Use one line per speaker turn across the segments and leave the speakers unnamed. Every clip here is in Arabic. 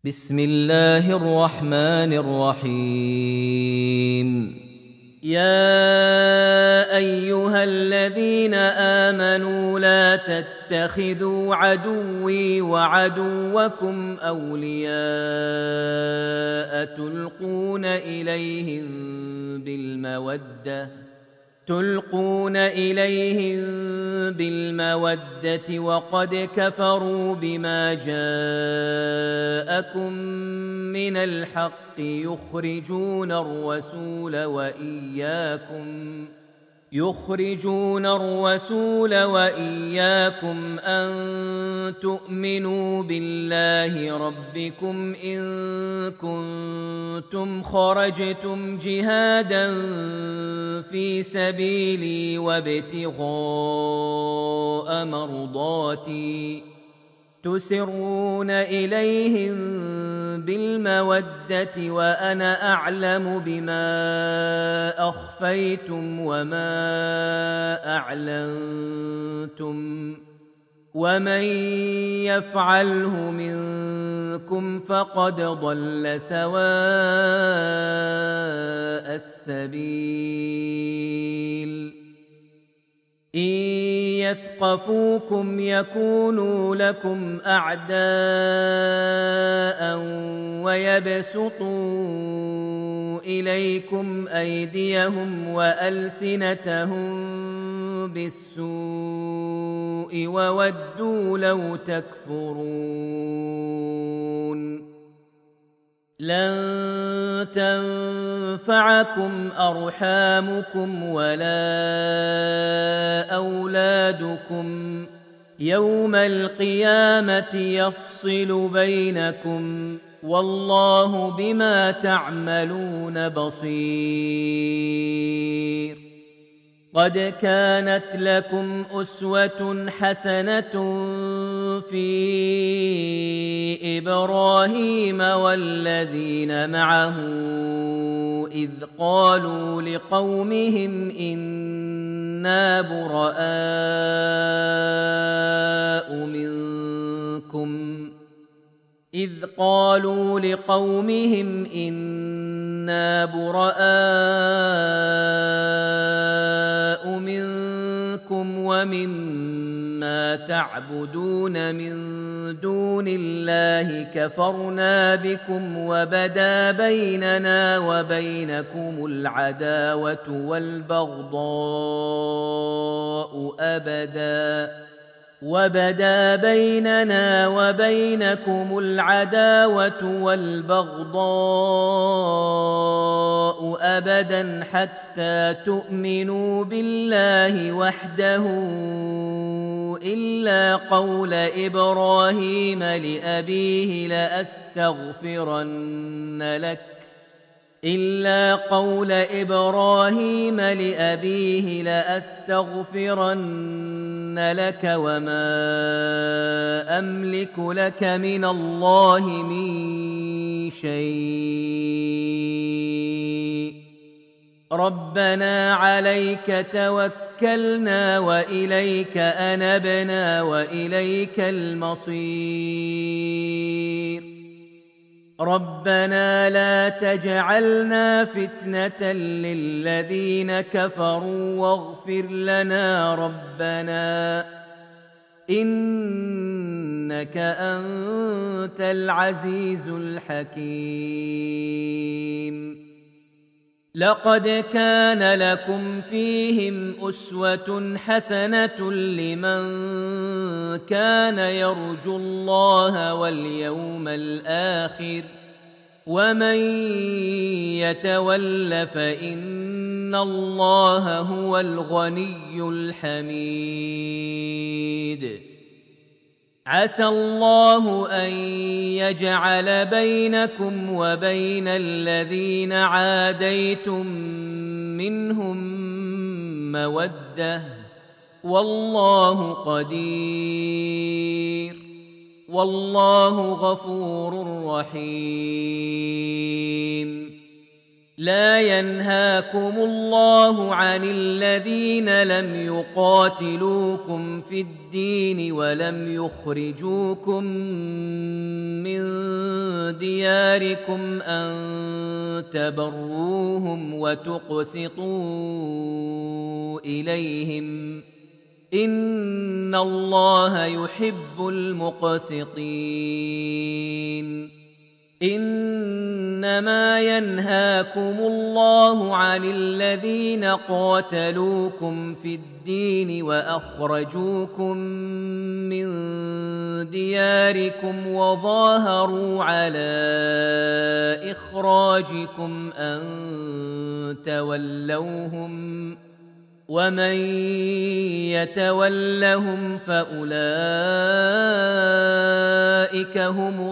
بسم الله الرحمن الرحيم. يا أيها الذين آمنوا لا تتخذوا عدوي وعدوكم أولياء تلقون إليهم بالمودة وقد كفروا بما جاءكم من الحق يخرجون الرسول وإياكم أن تؤمنوا بالله ربكم إن كنتم خرجتم جهادا في سبيلي وابتغاء مرضاتي تسرون إليهم بالمودة وأنا أعلم بما أخفيتم وما أعلنتم ومن يفعله منكم فقد ضل سواء السبيل. إن يثقفوكم يكونوا لكم أعداء ويبسطوا إليكم أيديهم وألسنتهم بالسوء وودوا لو تكفرون. لن تنفعكم أرحامكم ولا أولادكم يوم القيامة يفصل بينكم والله بما تعملون بصير. قد كانت لكم أسوة حسنة في إبراهيم والذين معه إذ قالوا لقومهم إنا براء منكم ومما تعبدون من دون الله كفرنا بكم وبدا بيننا وبينكم العداوة والبغضاء أبدا حتى تؤمنوا بالله وحده إلا قول إبراهيم لأبيه لأستغفرن لك وما أملك لك من الله من شيء ربنا عليك توكلنا وإليك أنبنا وإليك المصير. ربنا لا تجعلنا فتنة للذين كفروا واغفر لنا ربنا إنك أنت العزيز الحكيم. لقد كان لكم فيهم أسوة حسنة لمن كان يرجو الله واليوم الآخر ومن يتول فإن الله هو الغني الحميد. عسى الله أن يجعل بينكم وبين الذين عاديتم منهم مودة والله قدير والله غفور رحيم. لا ينهاكم الله عن الذين لم يقاتلوكم في الدين ولم يخرجوكم من دياركم أن تبروهم وتقسطوا إليهم إن الله يحب المقسطين إنما ينهاكم الله عن الذين قاتلوكم في الدين وأخرجوكم من دياركم وظاهروا على إخراجكم أن تولوهم ومن يتولهم فأولئك هم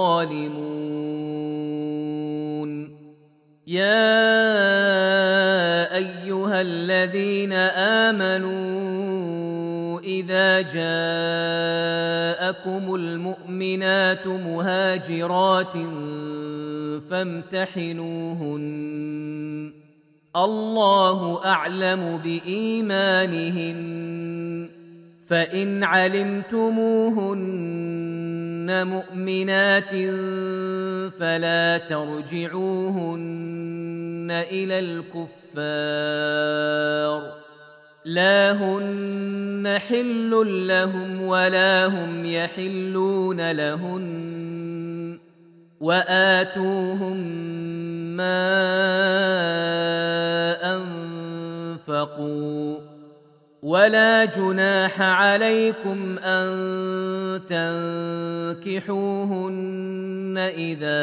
الظالمون يا أيها الذين آمنوا إذا جاءكم المؤمنات مهاجرات فامتحنوهن الله أعلم بإيمانهن فإن علمتموهن مؤمنات فلا ترجعوهن إلى الكفار لا هن حل لهم ولا هم يحلون لهن وآتوهم ما أنفقوا ولا جناح عليكم أن تنكحوهن إذا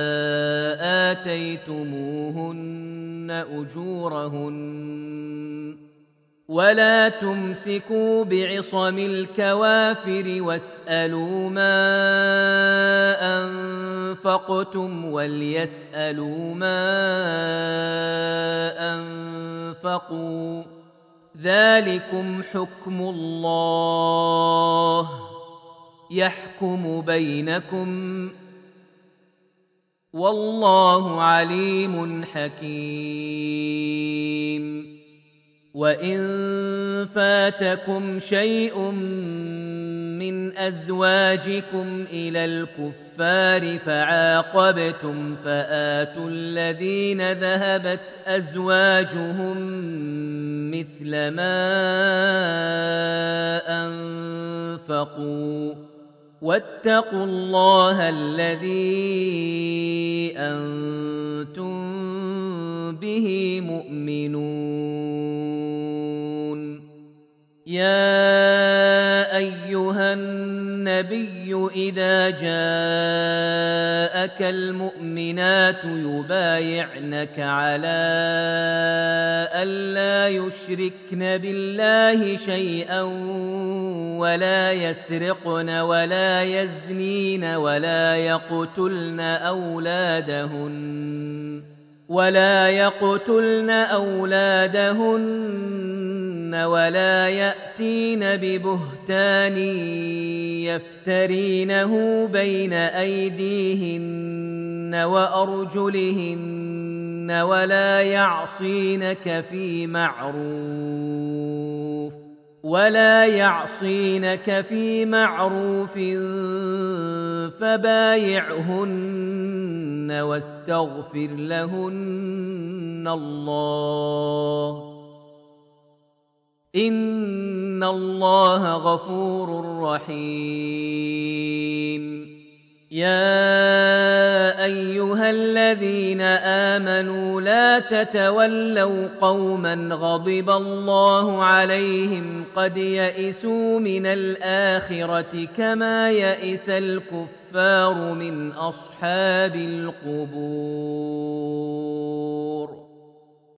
آتيتموهن أجورهن ولا تمسكوا بعصم الكوافر واسألوا ما أنفقتم وليسألوا ما أنفقوا ذلكم حكم الله يحكم بينكم والله عليم حكيم وإن فاتكم شيء من أزواجكم إلى الكفار فعاقبتم فآتوا الذين ذهبت أزواجهم مثل ما أنفقوا واتقوا الله الذي أنتم به مؤمنون يا أيها النبي إذا جاءك المؤمنات يبايعنك على ألا يشركن بالله شيئا ولا يسرقن ولا يزنين ولا يقتلن أولادهن ولا يأتين ببهتان يفترينه بين أيديهن وأرجلهن ولا يعصينك في معروف فبايعهن واستغفر لهن الله إن الله غفور رحيم يا أيها الذين آمنوا لا تتولوا قوما غضب الله عليهم قد يئسوا من الآخرة كما يئس الكفار من أصحاب القبور